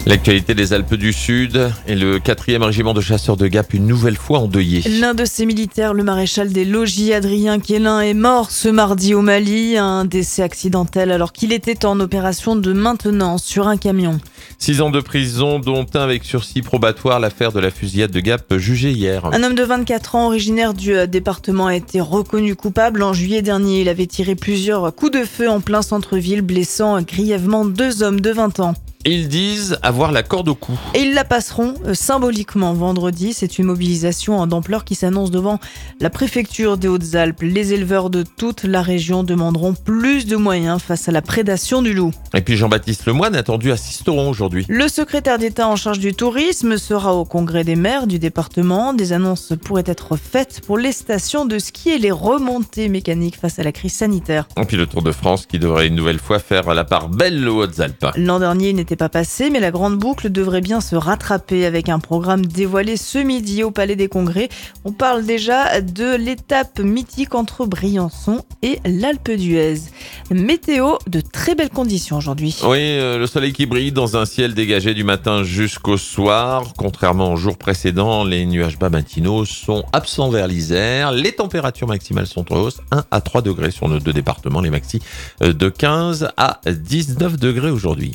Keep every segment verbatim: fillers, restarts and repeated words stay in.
L'actualité des Alpes du Sud et le quatrième régiment de chasseurs de Gap une nouvelle fois endeuillé. L'un de ses militaires, le maréchal des logis Adrien Quélin, est mort ce mardi au Mali. Un décès accidentel alors qu'il était en opération de maintenance sur un camion. Six ans de prison, dont un avec sursis probatoire. L'affaire de la fusillade de Gap jugée hier. Un homme de vingt-quatre ans, originaire du département, a été reconnu coupable. En juillet dernier, il avait tiré plusieurs coups de feu en plein centre-ville, blessant grièvement deux hommes de vingt ans. Ils disent avoir la corde au cou. Et ils la passeront euh, symboliquement vendredi. C'est une mobilisation d'ampleur qui s'annonce devant la préfecture des Hautes-Alpes. Les éleveurs de toute la région demanderont plus de moyens face à la prédation du loup. Et puis Jean-Baptiste Lemoyne, attendu à Sisteron aujourd'hui. Le secrétaire d'État en charge du tourisme sera au congrès des maires du département. Des annonces pourraient être faites pour les stations de ski et les remontées mécaniques face à la crise sanitaire. Et puis le Tour de France qui devrait une nouvelle fois faire la part belle aux Hautes-Alpes. L'an dernier, il n'était pas passé, mais la grande boucle devrait bien se rattraper avec un programme dévoilé ce midi au Palais des Congrès. On parle déjà de l'étape mythique entre Briançon et l'Alpe d'Huez. Météo, de très belles conditions aujourd'hui. Oui, euh, le soleil qui brille dans un ciel dégagé du matin jusqu'au soir. Contrairement aux jours précédents, les nuages bas matinaux sont absents vers l'Isère. Les températures maximales sont en hausse, un à trois degrés sur nos deux départements. Les maxis euh, de quinze à dix-neuf degrés aujourd'hui.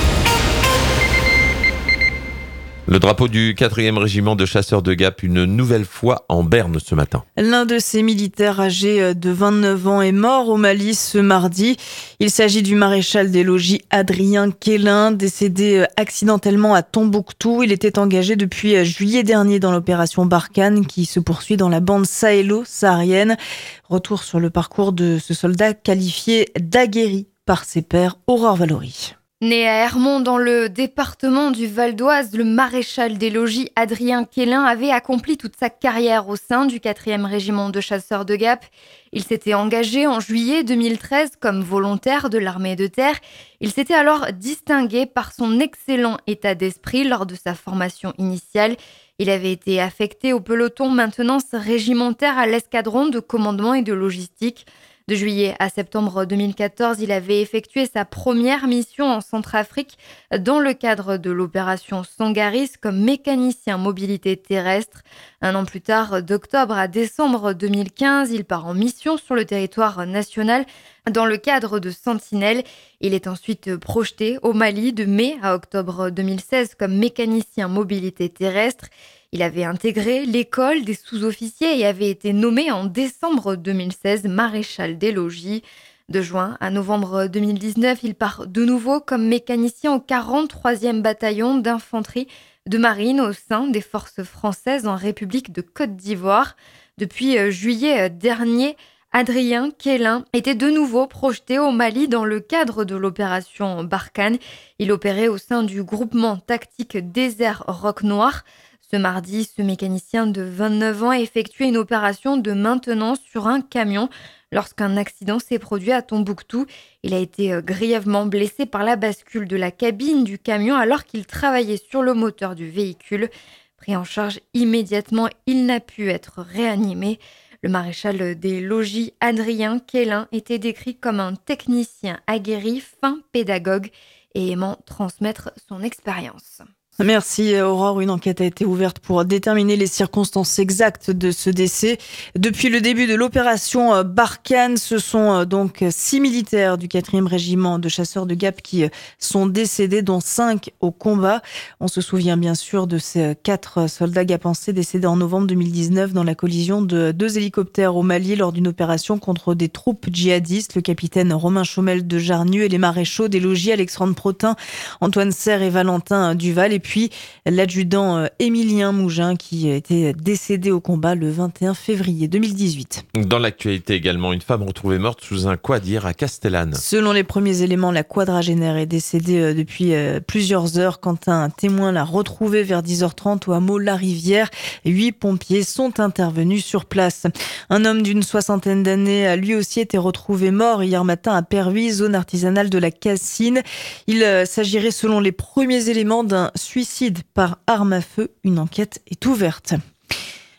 Le drapeau du quatrième régiment de chasseurs de Gap une nouvelle fois en berne ce matin. L'un de ces militaires âgé de vingt-neuf ans est mort au Mali ce mardi. Il s'agit du maréchal des logis Adrien Quélin, décédé accidentellement à Tombouctou. Il était engagé depuis juillet dernier dans l'opération Barkhane qui se poursuit dans la bande sahélo-saharienne. Retour sur le parcours de ce soldat qualifié d'aguerri par ses pairs. Aurore Valory. Né à Hermont dans le département du Val d'Oise, le maréchal des logis Adrien Quélin avait accompli toute sa carrière au sein du quatrième régiment de chasseurs de Gap. Il s'était engagé en juillet deux mille treize comme volontaire de l'armée de terre. Il s'était alors distingué par son excellent état d'esprit lors de sa formation initiale. Il avait été affecté au peloton maintenance régimentaire à l'escadron de commandement et de logistique. De juillet à septembre deux mille quatorze, il avait effectué sa première mission en Centrafrique dans le cadre de l'opération Sangaris comme mécanicien mobilité terrestre. Un an plus tard, d'octobre à décembre deux mille quinze, il part en mission sur le territoire national dans le cadre de Sentinelle. Il est ensuite projeté au Mali de mai à octobre deux mille seize comme mécanicien mobilité terrestre. Il avait intégré l'école des sous-officiers et avait été nommé en décembre deux mille seize maréchal des logis. De juin à novembre deux mille dix-neuf, il part de nouveau comme mécanicien au quarante-troisième bataillon d'infanterie de marine au sein des forces françaises en République de Côte d'Ivoire. Depuis juillet dernier, Adrien Quélin était de nouveau projeté au Mali dans le cadre de l'opération Barkhane. Il opérait au sein du groupement tactique Désert Roc Noir. Ce mardi, ce mécanicien de vingt-neuf ans a effectué une opération de maintenance sur un camion lorsqu'un accident s'est produit à Tombouctou. Il a été grièvement blessé par la bascule de la cabine du camion alors qu'il travaillait sur le moteur du véhicule. Pris en charge immédiatement, il n'a pu être réanimé. Le maréchal des logis Adrien Quélin était décrit comme un technicien aguerri, fin pédagogue et aimant transmettre son expérience. Merci Aurore. Une enquête a été ouverte pour déterminer les circonstances exactes de ce décès. Depuis le début de l'opération Barkhane, ce sont donc six militaires du quatrième régiment de chasseurs de Gap qui sont décédés, dont cinq au combat. On se souvient bien sûr de ces quatre soldats gapençais décédés en novembre deux mille dix-neuf dans la collision de deux hélicoptères au Mali lors d'une opération contre des troupes djihadistes. Le capitaine Romain Chaumel de Jarnu et les maréchaux des logis Alexandre Protin, Antoine Serre et Valentin Duval. Et puis Puis l'adjudant Émilien Mougin qui était décédé au combat le vingt et un février deux mille dix-huit. Dans l'actualité également, une femme retrouvée morte sous un quadir à Castellane. Selon les premiers éléments, la quadragénaire est décédée depuis plusieurs heures quand un témoin l'a retrouvée vers dix heures trente au hameau La Rivière. Huit pompiers sont intervenus sur place. Un homme d'une soixantaine d'années a lui aussi été retrouvé mort hier matin à Pervis, zone artisanale de la Cassine. Il s'agirait selon les premiers éléments d'un suicide par arme à feu. Une enquête est ouverte.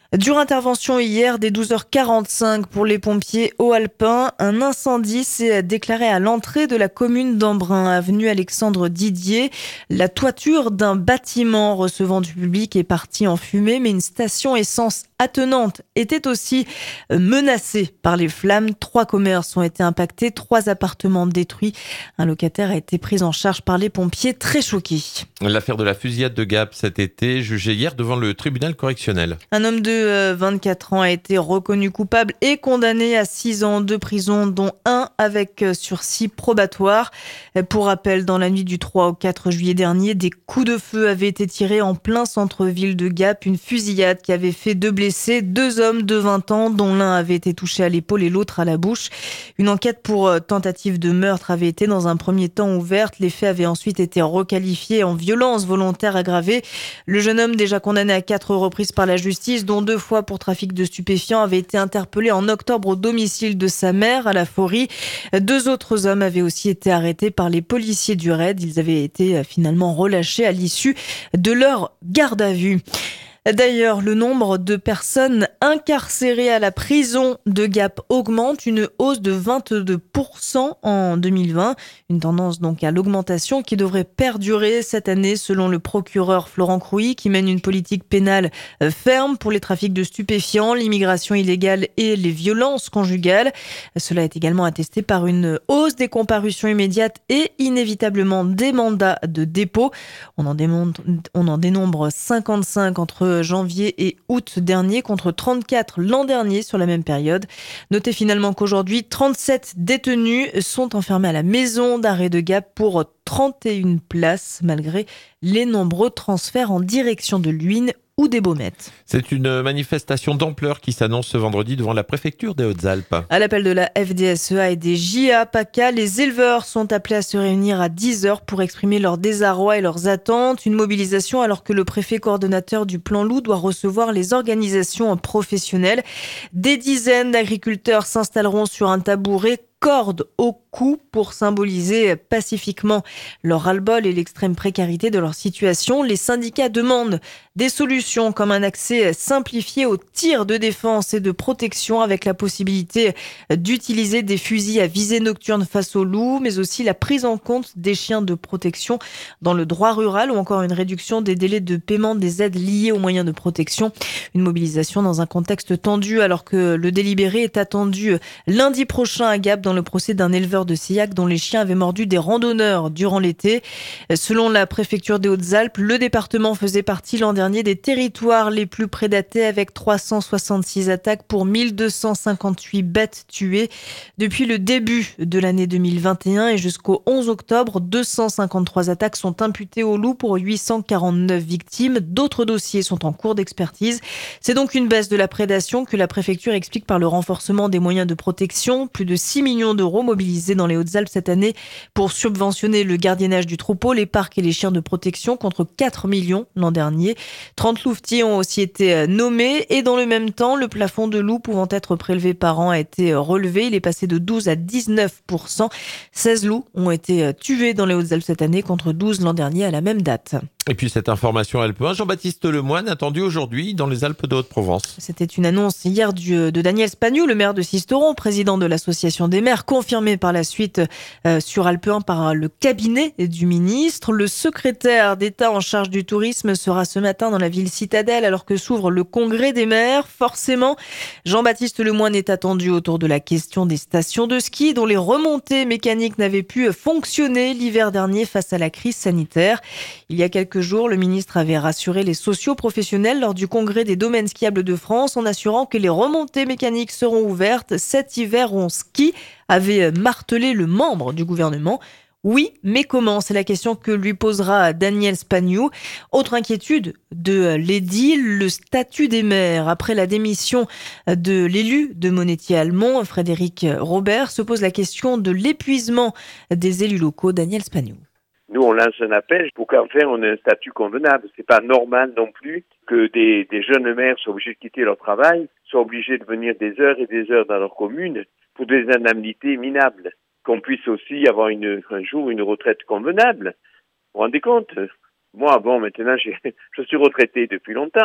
Dure intervention hier dès douze heures quarante-cinq pour les pompiers haut-alpins. Un incendie s'est déclaré à l'entrée de la commune d'Embrun, avenue Alexandre Didier. La toiture d'un bâtiment recevant du public est partie en fumée, mais une station essence attenante était aussi menacée par les flammes. Trois commerces ont été impactés, trois appartements détruits. Un locataire a été pris en charge par les pompiers, très choqués. L'affaire de la fusillade de Gap cet été, jugée hier devant le tribunal correctionnel. Un homme de vingt-quatre ans a été reconnu coupable et condamné à six ans de prison, dont un avec sursis probatoire. Pour rappel, dans la nuit du trois au quatre juillet dernier, des coups de feu avaient été tirés en plein centre-ville de Gap. Une fusillade qui avait fait deux blessés, deux hommes de vingt ans, dont l'un avait été touché à l'épaule et l'autre à la bouche. Une enquête pour tentative de meurtre avait été dans un premier temps ouverte. Les faits avaient ensuite été requalifiés en violence volontaire aggravée. Le jeune homme, déjà condamné à quatre reprises par la justice, dont deux fois pour trafic de stupéfiants, avait été interpellé en octobre au domicile de sa mère à la Forêt. Deux autres hommes avaient aussi été arrêtés par les policiers du raid. Ils avaient été finalement relâchés à l'issue de leur garde à vue. D'ailleurs, le nombre de personnes incarcérées à la prison de Gap augmente, une hausse de vingt-deux pour cent en deux mille vingt. Une tendance donc à l'augmentation qui devrait perdurer cette année selon le procureur Florent Crouy, qui mène une politique pénale ferme pour les trafics de stupéfiants, l'immigration illégale et les violences conjugales. Cela est également attesté par une hausse des comparutions immédiates et inévitablement des mandats de dépôt. On en dénombre, on en dénombre cinquante-cinq entre janvier et août dernier contre trente-quatre l'an dernier sur la même période. Notez finalement qu'aujourd'hui, trente-sept détenus sont enfermés à la maison d'arrêt de Gap pour trente et une places, malgré les nombreux transferts en direction de Luynes ou des Baumettes. C'est une manifestation d'ampleur qui s'annonce ce vendredi devant la préfecture des Hautes-Alpes. À l'appel de la F D S E A et des J A PACA, les éleveurs sont appelés à se réunir à dix heures pour exprimer leur désarroi et leurs attentes. Une mobilisation alors que le préfet coordonnateur du plan loup doit recevoir les organisations professionnelles. Des dizaines d'agriculteurs s'installeront sur un tabouret, corde au cou, pour symboliser pacifiquement leur ras-le-bol et l'extrême précarité de leur situation. Les syndicats demandent des solutions comme un accès simplifié aux tirs de défense et de protection avec la possibilité d'utiliser des fusils à visée nocturne face aux loups, mais aussi la prise en compte des chiens de protection dans le droit rural ou encore une réduction des délais de paiement des aides liées aux moyens de protection. Une mobilisation dans un contexte tendu alors que le délibéré est attendu lundi prochain à Gap dans le procès d'un éleveur de Sillac dont les chiens avaient mordu des randonneurs durant l'été. Selon la préfecture des Hautes-Alpes, le département faisait partie l'an dernier des territoires les plus prédatés avec trois cent soixante-six attaques pour mille deux cent cinquante-huit bêtes tuées. Depuis le début de l'année deux mille vingt et un et jusqu'au onze octobre, deux cent cinquante-trois attaques sont imputées au loup pour huit cent quarante-neuf victimes. D'autres dossiers sont en cours d'expertise. C'est donc une baisse de la prédation que la préfecture explique par le renforcement des moyens de protection. Plus de six millions d'euros mobilisés dans les Hautes-Alpes cette année pour subventionner le gardiennage du troupeau, les parcs et les chiens de protection contre quatre millions l'an dernier. trente louvetiers ont aussi été nommés et dans le même temps, le plafond de loups pouvant être prélevé par an a été relevé. Il est passé de douze à dix-neuf pour cent. seize loups ont été tués dans les Hautes-Alpes cette année contre douze l'an dernier à la même date. Et puis cette information Alpes un, Jean-Baptiste Lemoyne attendu aujourd'hui dans les Alpes de Haute-Provence. C'était une annonce hier du, de Daniel Spagnou, le maire de Sisteron, président de l'association des maires, confirmée par la suite euh, sur Alpes un par le cabinet du ministre. Le secrétaire d'État en charge du tourisme sera ce matin dans la ville citadelle alors que s'ouvre le congrès des maires. Forcément, Jean-Baptiste Lemoyne est attendu autour de la question des stations de ski dont les remontées mécaniques n'avaient pu fonctionner l'hiver dernier face à la crise sanitaire. Il y a quelques jours, le ministre avait rassuré les socio-professionnels lors du congrès des domaines skiables de France en assurant que les remontées mécaniques seront ouvertes cet hiver on ski, avait martelé le membre du gouvernement. Oui, mais comment ? C'est la question que lui posera Daniel Spagnou. Autre inquiétude de l'édile, le statut des maires. Après la démission de l'élu de Monétier-Almont, Frédéric Robert, se pose la question de l'épuisement des élus locaux. Daniel Spagnou. Nous, on lance un appel pour qu'en fait, on ait un statut convenable. C'est pas normal non plus que des, des jeunes maires soient obligés de quitter leur travail, soient obligés de venir des heures et des heures dans leur commune pour des indemnités minables. Qu'on puisse aussi avoir une, un jour une retraite convenable. Vous vous rendez compte ? Moi, bon, maintenant, j'ai, je suis retraité depuis longtemps.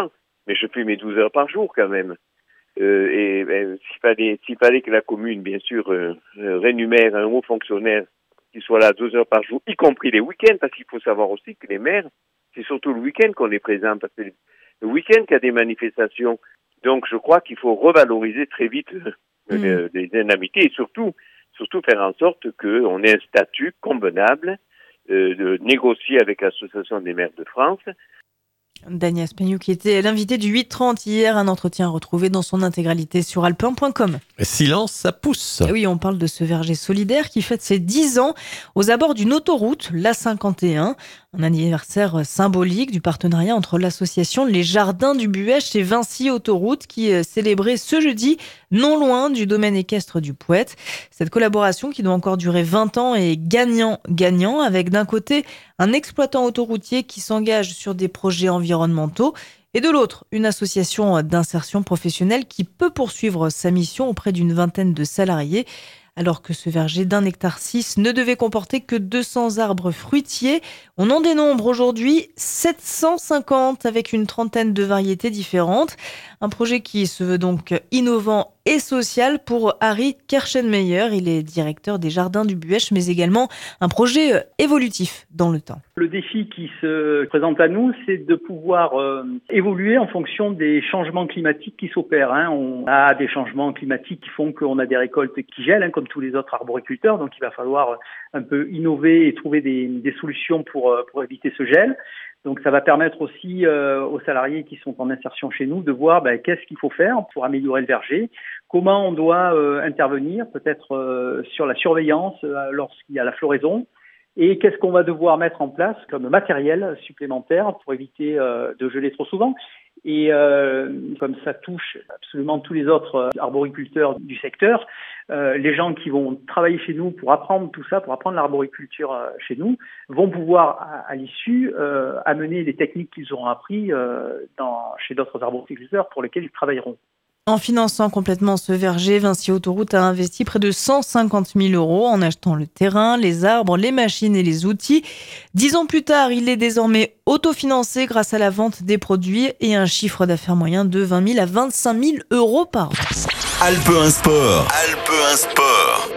mais je fais mes douze heures par jour quand même. Euh, et ben, s'il fallait, s'il fallait que la commune, bien sûr, euh, euh, rémunère un haut fonctionnaire qui soit là douze heures par jour, y compris les week-ends, parce qu'il faut savoir aussi que les maires, c'est surtout le week-end qu'on est présent, parce que le week-end qu'il y a des manifestations. Donc je crois qu'il faut revaloriser très vite euh, mmh. les, les indemnités et surtout, surtout faire en sorte qu'on ait un statut convenable, euh, de négocier avec l'Association des maires de France. Dany Spagnoux qui était l'invité du huit trente hier, un entretien retrouvé dans son intégralité sur alpin point com. Silence, ça pousse. Et oui, on parle de ce verger solidaire qui fête ses dix ans aux abords d'une autoroute, l'A cinquante et un. Un anniversaire symbolique du partenariat entre l'association Les Jardins du Buëch et Vinci Autoroute qui est célébrée ce jeudi, non loin du domaine équestre du Poète. Cette collaboration qui doit encore durer vingt ans est gagnant-gagnant avec d'un côté un exploitant autoroutier qui s'engage sur des projets environnementaux et de l'autre, une association d'insertion professionnelle qui peut poursuivre sa mission auprès d'une vingtaine de salariés. Alors que ce verger d'un hectare six ne devait comporter que deux cents arbres fruitiers, on en dénombre aujourd'hui sept cent cinquante avec une trentaine de variétés différentes. Un projet qui se veut donc innovant et social pour Harry Kirchenmeyer. Il est directeur des Jardins du Buëch, mais également un projet évolutif dans le temps. Le défi qui se présente à nous, c'est de pouvoir euh, évoluer en fonction des changements climatiques qui s'opèrent. Hein. On a des changements climatiques qui font qu'on a des récoltes qui gèlent, hein, comme tous les autres arboriculteurs. Donc, il va falloir un peu innover et trouver des, des solutions pour, pour éviter ce gel. Donc, ça va permettre aussi euh, aux salariés qui sont en insertion chez nous de voir ben, qu'est-ce qu'il faut faire pour améliorer le verger, comment on doit euh, intervenir, peut-être euh, sur la surveillance euh, lorsqu'il y a la floraison, et qu'est-ce qu'on va devoir mettre en place comme matériel supplémentaire pour éviter euh, de geler trop souvent. Et euh, comme ça touche absolument tous les autres arboriculteurs du secteur, euh, les gens qui vont travailler chez nous pour apprendre tout ça, pour apprendre l'arboriculture euh, chez nous, vont pouvoir à, à l'issue euh, amener les techniques qu'ils auront appris euh, dans, chez d'autres arboriculteurs pour lesquels ils travailleront. En finançant complètement ce verger, Vinci Autoroute a investi près de cent cinquante mille euros en achetant le terrain, les arbres, les machines et les outils. Dix ans plus tard, il est désormais autofinancé grâce à la vente des produits et un chiffre d'affaires moyen de vingt mille à vingt-cinq mille euros par an. Alpe un Sport. Alpe un Sport.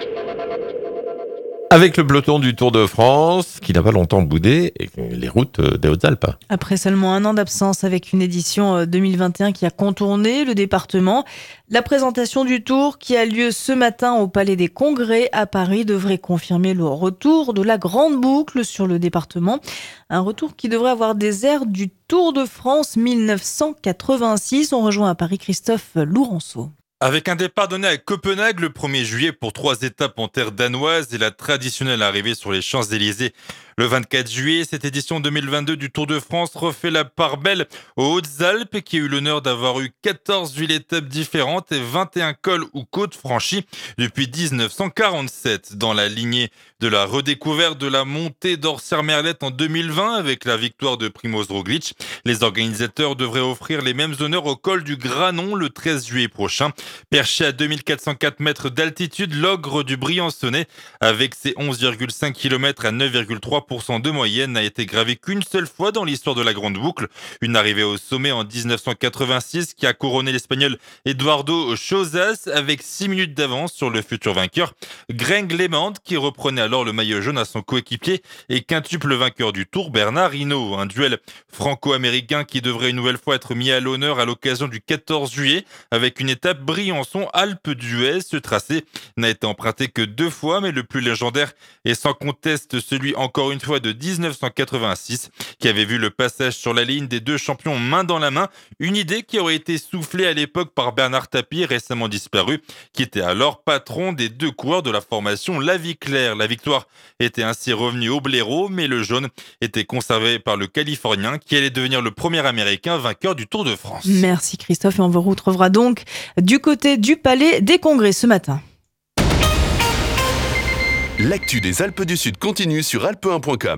Avec le peloton du Tour de France, qui n'a pas longtemps boudé les routes des Hautes-Alpes. Après seulement un an d'absence avec une édition deux mille vingt et un qui a contourné le département, la présentation du Tour qui a lieu ce matin au Palais des Congrès à Paris devrait confirmer le retour de la grande boucle sur le département. Un retour qui devrait avoir des airs du Tour de France mille neuf cent quatre-vingt-six. On rejoint à Paris Christophe Lourenço. Avec un départ donné à Copenhague le premier juillet pour trois étapes en terre danoise et la traditionnelle arrivée sur les Champs-Élysées le vingt-quatre juillet, cette édition deux mille vingt-deux du Tour de France refait la part belle aux Hautes-Alpes qui a eu l'honneur d'avoir eu quatorze villes étapes différentes et vingt et un cols ou côtes franchis depuis dix-neuf cent quarante-sept. Dans la lignée de la redécouverte de la montée d'Orsières-Merlette en deux mille vingt avec la victoire de Primož Roglič, les organisateurs devraient offrir les mêmes honneurs au col du Granon le treize juillet prochain. Perché à deux mille quatre cent quatre mètres d'altitude, l'ogre du Briançonnais, avec ses onze virgule cinq kilomètres à neuf virgule trois pour cent de moyenne, n'a été gravé qu'une seule fois dans l'histoire de la Grande Boucle. Une arrivée au sommet en dix-neuf cent quatre-vingt-six qui a couronné l'Espagnol Eduardo Chozas avec six minutes d'avance sur le futur vainqueur Greg LeMond qui reprenait alors le maillot jaune à son coéquipier et quintuple vainqueur du Tour Bernard Hinault. Un duel franco-américain qui devrait une nouvelle fois être mis à l'honneur à l'occasion du quatorze juillet avec une étape Briançon-Alpes d'Huez. Ce tracé n'a été emprunté que deux fois, mais le plus légendaire est sans conteste celui encore une fois de dix-neuf cent quatre-vingt-six qui avait vu le passage sur la ligne des deux champions main dans la main, une idée qui aurait été soufflée à l'époque par Bernard Tapie, récemment disparu, qui était alors patron des deux coureurs de la formation La Vie Claire. La victoire était ainsi revenue au blaireau, mais le jaune était conservé par le Californien qui allait devenir le premier Américain vainqueur du Tour de France. Merci Christophe et on vous retrouvera donc du côté du Palais des Congrès ce matin. L'actu des Alpes du Sud continue sur alpe un point com.